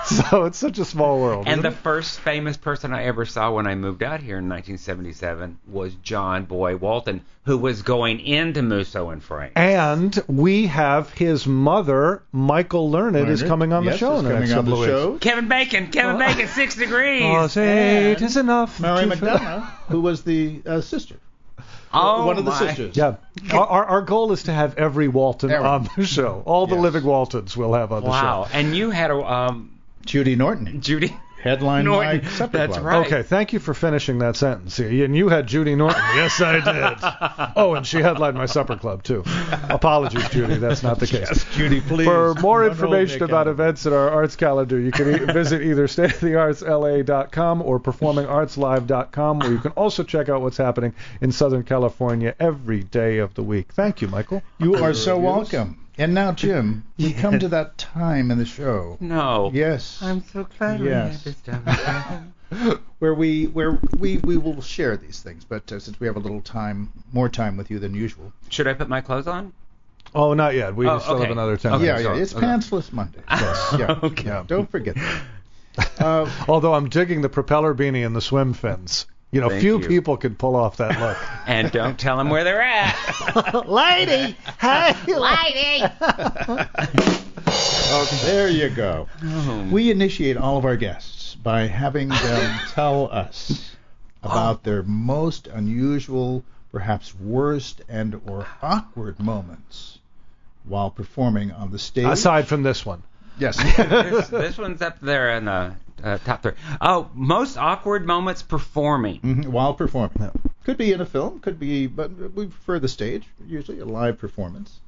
So it's such a small world. And the first famous person I ever saw when I moved out here in 1977 was John Boy Walton, who was going into Musso and Frank. And we have his mother, Michael Learned, is coming on the show in the next couple of weeks. Kevin Bacon, 6 Degrees. Cause 8 is enough. Mary McDonough, who was the sister. One of the sisters. Yeah. Our goal is to have every Walton on the show. All the living Waltons we'll have on the show. Wow. And you had a... Judy Norton. Headline Norton. My Supper That's Club. right. Okay, thank you for finishing that sentence here. And you had Judy Norton. Yes, I did. Oh, and she headlined my supper club, too. Apologies, Judy. That's not the case. Yes, Judy, please. For more information about events in our arts calendar, you can visit either stateoftheartsla.com or performingartslive.com, where you can also check out what's happening in Southern California every day of the week. Thank you, Michael. You are so welcome. And now, Jim, we come to that time in the show. No. Yes. I'm so glad we had this time. where we will share these things, but since we have a little more time with you than usual. Should I put my clothes on? Oh, not yet. We still have another 10 minutes. Yeah, it's Pantsless Monday. Yes. Yeah. Okay. Yeah, don't forget that. Although I'm digging the propeller beanie and the swim fins. You know, few people could pull off that look. And don't tell them where they're at. Lady! Hey! Lady! There you go. We initiate all of our guests by having them tell us about their most unusual, perhaps worst and or awkward moments while performing on the stage. Aside from this one. Yes. This one's up there in the top 3. Oh, most awkward moments performing. While performing. Could be in a film, could be, but we prefer the stage, usually a live performance.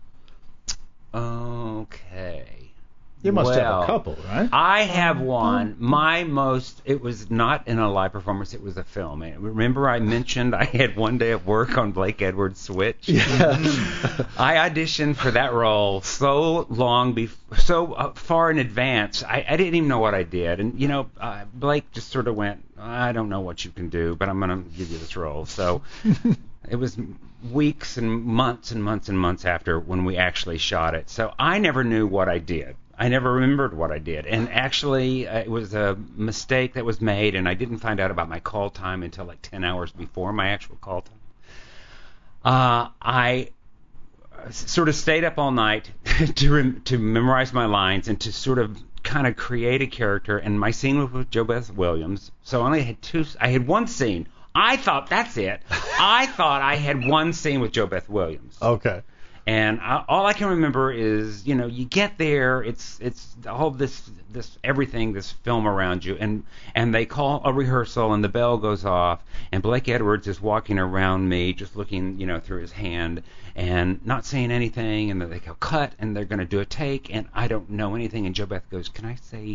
Okay. You must have a couple, right? I have one. It was not in a live performance, it was a film. Remember I mentioned I had one day of work on Blake Edwards' Switch? Yeah. I auditioned for that role so far in advance, I didn't even know what I did. And, Blake just sort of went, I don't know what you can do, but I'm going to give you this role. So it was weeks and months and months and months after when we actually shot it. So I never knew what I did. I never remembered what I did. And actually, it was a mistake that was made, and I didn't find out about my call time until like 10 hours before my actual call time. I sort of stayed up all night to memorize my lines and to sort of kind of create a character. And my scene was with JoBeth Williams, so I only had I had one scene. I thought that's it. I thought I had one scene with JoBeth Williams. Okay. And all I can remember is, you get there, it's all this everything, this film around you, and they call a rehearsal, and the bell goes off, and Blake Edwards is walking around me, just looking, through his hand, and not saying anything, and then they go cut, and they're going to do a take, and I don't know anything, and JoBeth goes, can I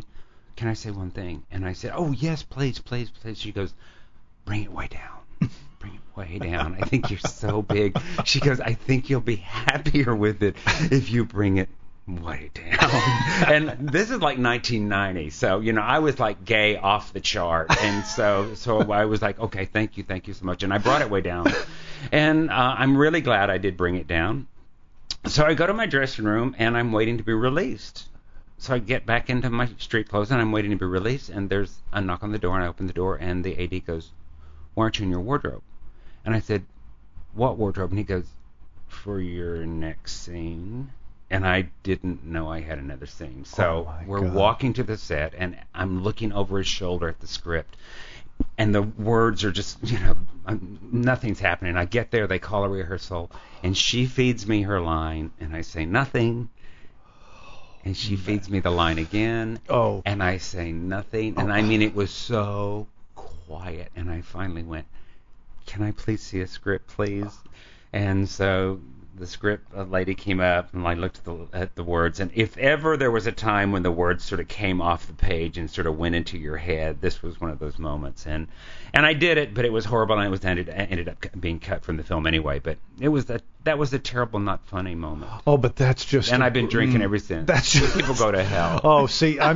say one thing? And I said, oh yes, please, please, please. She goes, bring it way down. Bring it way down. I think you're so big. She goes, I think you'll be happier with it if you bring it way down. And this is like 1990, so I was like gay off the chart, and so I was like, okay, thank you so much, and I brought it way down, and I'm really glad I did bring it down. So I go to my dressing room, and I'm waiting to be released. So I get back into my street clothes, and I'm waiting to be released, and there's a knock on the door, and I open the door, and the AD goes, why aren't you in your wardrobe? And I said, what wardrobe? And he goes, for your next scene. And I didn't know I had another scene. So we're walking to the set, and I'm looking over his shoulder at the script. And the words are just, nothing's happening. I get there, they call a rehearsal, and she feeds me her line, and I say nothing. And she feeds me the line again, and I say nothing. And I mean, it was so quiet, and I finally went, can I please see a script, please? And so the script lady came up, and I looked at the words, and if ever there was a time when the words sort of came off the page and sort of went into your head, this was one of those moments. And I did it, but it was horrible, and it ended up being cut from the film anyway. But that was a terrible, not funny moment. Oh, but that's just. And I've been drinking ever since. That's just, people go to hell. Oh, see, I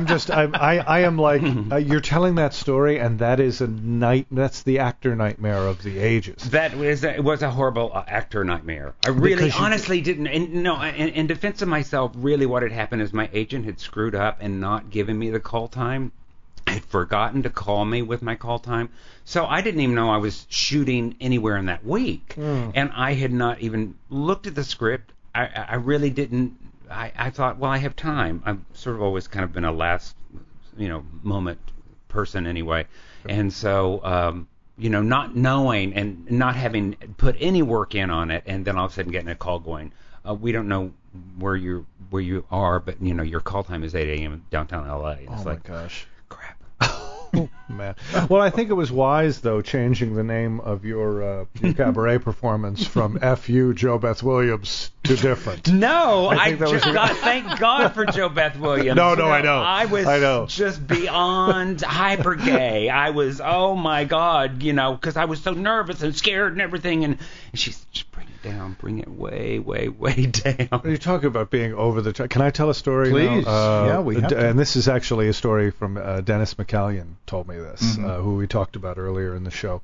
am like you're telling that story, and that is that's the actor nightmare of the ages. It was a horrible actor nightmare. I really honestly didn't. And no, in defense of myself, really what had happened is my agent had screwed up and not given me the call time. I had forgotten to call me with my call time, so I didn't even know I was shooting anywhere in that week, and I had not even looked at the script. I really didn't. I thought, well, I have time. I've sort of always kind of been a last, moment person anyway, and so not knowing and not having put any work in on it, and then all of a sudden getting a call going, we don't know where you are, but your call time is 8 a.m. downtown LA. And it's my gosh. Crap. Oh, man. Well, I think it was wise, though, changing the name of your cabaret performance from F.U. Joe Beth Williams to different. No, thank God for Joe Beth Williams. No, I know. I was just beyond hyper gay. I was, oh my God, because I was so nervous and scared and everything. And she's just bring it down, bring it way, way, way down. You're talking about being over the top. Can I tell a story? Please. Now? We have to. And this is actually a story from Dennis McCallion told me this, who we talked about earlier in the show.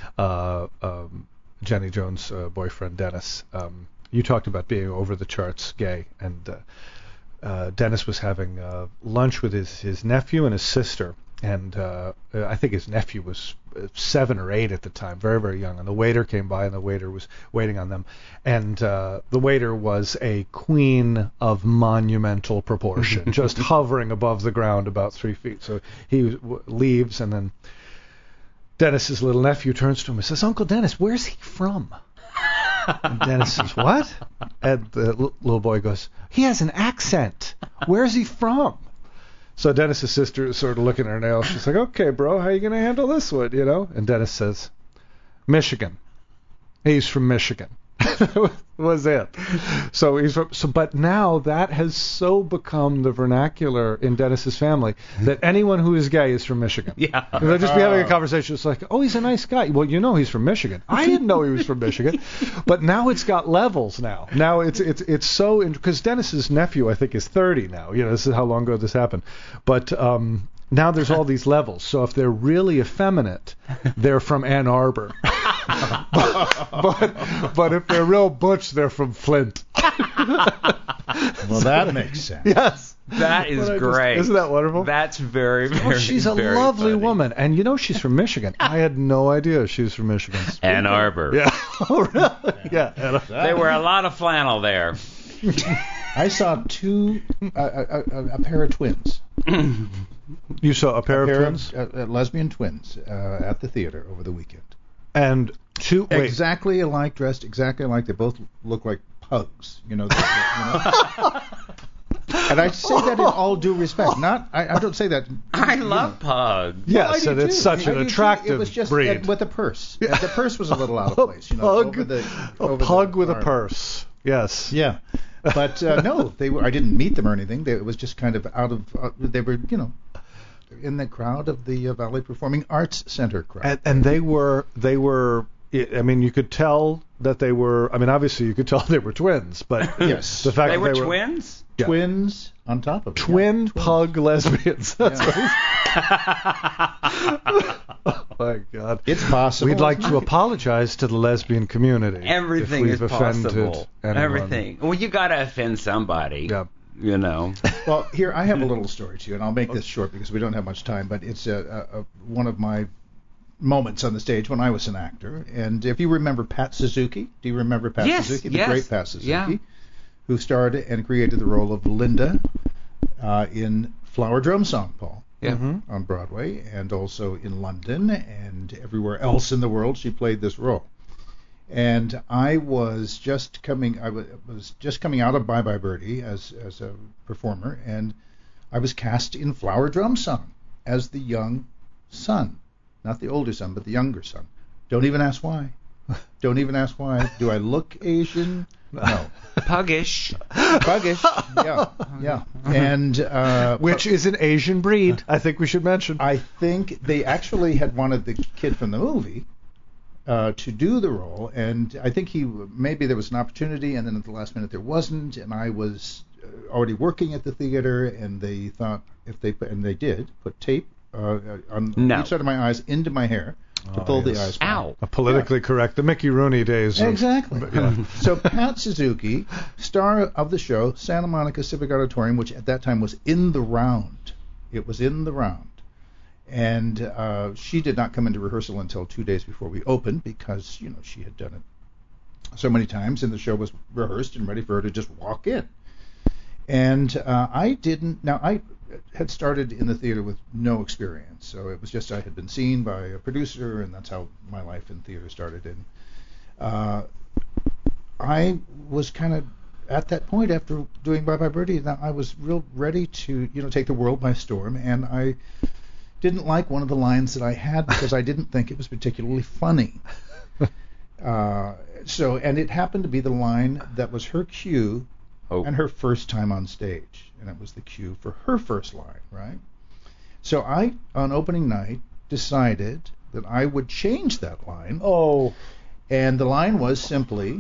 Jenny Jones' boyfriend, Dennis. You talked about being over the charts gay, and Dennis was having lunch with his nephew and his sister, and I think his nephew was 7 or 8 at the time, very, very young, and the waiter came by, and the waiter was waiting on them, and the waiter was a queen of monumental proportion, just hovering above the ground about 3 feet. So he leaves, and then Dennis's little nephew turns to him and says, "Uncle Dennis, where's he from?" And Dennis says, "What?" And the little boy goes, "He has an accent. Where's he from?" So Dennis's sister is sort of looking at her nails. She's like, "Okay, bro, how you going to handle this one, And Dennis says, "Michigan. He's from Michigan." Was it. So he's from, but now that has so become the vernacular in Dennis's family that anyone who is gay is from Michigan. Yeah. They'll just be having a conversation. It's like, "Oh, he's a nice guy." Well, he's from Michigan. I didn't know he was from Michigan. But now it's got levels now. Now it's so, because Dennis's nephew, I think, is 30 now. This is how long ago this happened. But now there's all these levels. So if they're really effeminate, they're from Ann Arbor. but if they're real butch, they're from Flint. Well, that makes sense. Yes. That is great. Isn't that wonderful? That's very, very, she's a very lovely funny. woman. And she's from Michigan. I had no idea she was from Michigan. Ann Arbor. Yeah. Oh, really? Yeah. There were a lot of flannel there. I saw a pair of twins. You saw a pair of twins? Lesbian twins at the theater over the weekend. And two... Wait. Exactly alike, dressed exactly alike. They both look like pugs. And I say that in all due respect. I don't say that. I love pugs. Yes, and it's such an attractive It was just breed. With a purse. The purse was a little out of place. A pug with a purse. Yes. Yeah. But no, I didn't meet them or anything. It was just kind of out of. They were, in the crowd of the Valley Performing Arts Center crowd. And they were. I mean, you could tell that they were. I mean, obviously, you could tell they were twins. But yes, the fact they that were they were twins. Yeah. Twins on top of it. Twin pug lesbians. That's what Oh my God. It's possible. We'd like to apologize to the lesbian community. Everything if we've is possible. Offended anyone. Everything. Well, you got to offend somebody. Yeah. Well, here I have a little story too, and I'll make this short because we don't have much time. But it's one of my moments on the stage when I was an actor. And if you remember Pat Suzuki, do you remember Pat Suzuki? The great Pat Suzuki. Yeah. Who starred and created the role of Linda in Flower Drum Song, Paul, on Broadway, and also in London and everywhere else in the world. She played this role, and I was just coming out of Bye Bye Birdie as a performer, and I was cast in Flower Drum Song as the young son, not the older son, but the younger son. Don't even ask why. Don't even ask why. Do I look Asian? No. Puggish. Yeah. And which is an Asian breed, I think we should mention. I think they actually had wanted the kid from the movie to do the role, and I think maybe there was an opportunity, and then at the last minute there wasn't, and I was already working at the theater, and they thought they did put tape on each side of my eyes into my hair. to pull the eyes back. Ow. Politically correct. The Mickey Rooney days. Exactly. So Pat Suzuki, star of the show, Santa Monica Civic Auditorium, which at that time was in the round. It was in the round. And she did not come into rehearsal until 2 days before we opened because, she had done it so many times and the show was rehearsed and ready for her to just walk in. And I had started in the theater with no experience, so it was just I had been seen by a producer, and that's how my life in theater started. And I was kind of at that point after doing Bye Bye Birdie, that I was real ready to take the world by storm, and I didn't like one of the lines that I had because I didn't think it was particularly funny. And it happened to be the line that was her cue. And her first time on stage, and it was the cue for her first line, right? So I, on opening night, decided that I would change that line. And the line was simply,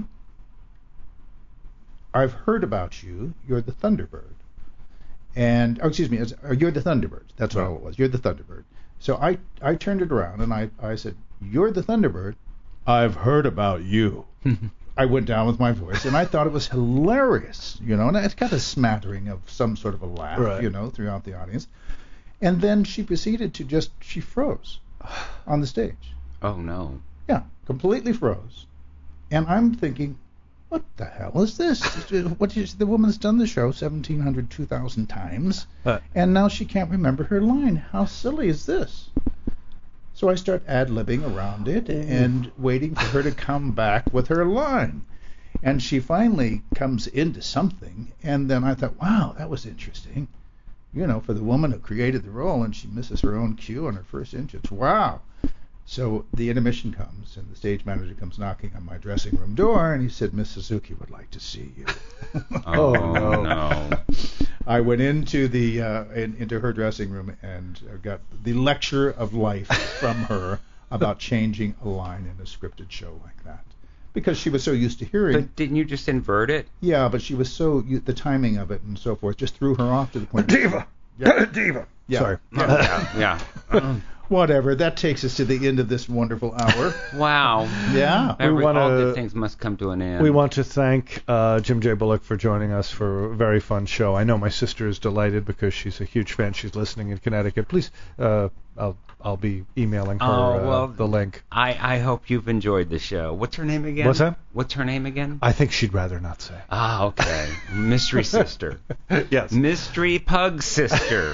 I've heard about you, you're the Thunderbird. And, you're the Thunderbird. That's what it was, you're the Thunderbird. So I turned it around, and I said, you're the Thunderbird, I've heard about you. I went down with my voice, and I thought it was hilarious, and it's got a smattering of some sort of a laugh, throughout the audience. And then she proceeded to she froze on the stage. Oh, no. Yeah, completely froze. And I'm thinking, what the hell is this? The woman's done the show 1,700, 2,000 times, and now she can't remember her line. How silly is this? So I start ad-libbing around it and waiting for her to come back with her line. And she finally comes into something, and then I thought, wow, that was interesting. For the woman who created the role, and she misses her own cue on her first entrance. Wow. So the intermission comes, and the stage manager comes knocking on my dressing room door, and he said, Miss Suzuki would like to see you. Oh, no. I went into into her dressing room and got the lecture of life from her about changing a line in a scripted show like that. Because she was so used to hearing. But didn't you just invert it? Yeah, but she was the timing of it and so forth just threw her off to the point. Diva! Yeah. Diva! Yeah. Sorry. Yeah. Whatever. That takes us to the end of this wonderful hour. Wow. Yeah. All good things must come to an end. We want to thank Jim J. Bullock for joining us for a very fun show. I know my sister is delighted because she's a huge fan. She's listening in Connecticut. Please, I'll be emailing her the link. I hope you've enjoyed the show. What's her name again? What's that? What's her name again? I think she'd rather not say. Okay. Mystery sister. Yes. Mystery pug sister.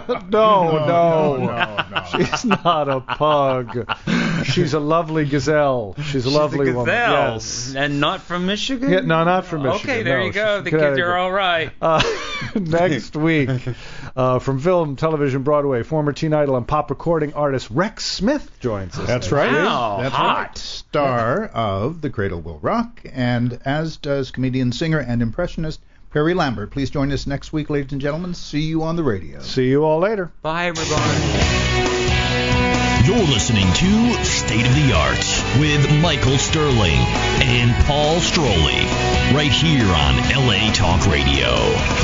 No. She's not a pug. She's a lovely gazelle. She's a lovely woman. Yes. And not from Michigan? Yeah, no, not from Michigan. Okay, there you go. The kids are all right. Next week, from film, television, Broadway, former teen idol and pop recording artist Rex Smith joins us. That's right. Wow, That's hot. right. Star of The Cradle Will Rock, and as does comedian, singer, and impressionist Perry Lambert. Please join us next week, ladies and gentlemen. See you on the radio. See you all later. Bye, everybody. You're listening to State of the Arts with Michael Sterling and Paul Stroley, right here on LA Talk Radio.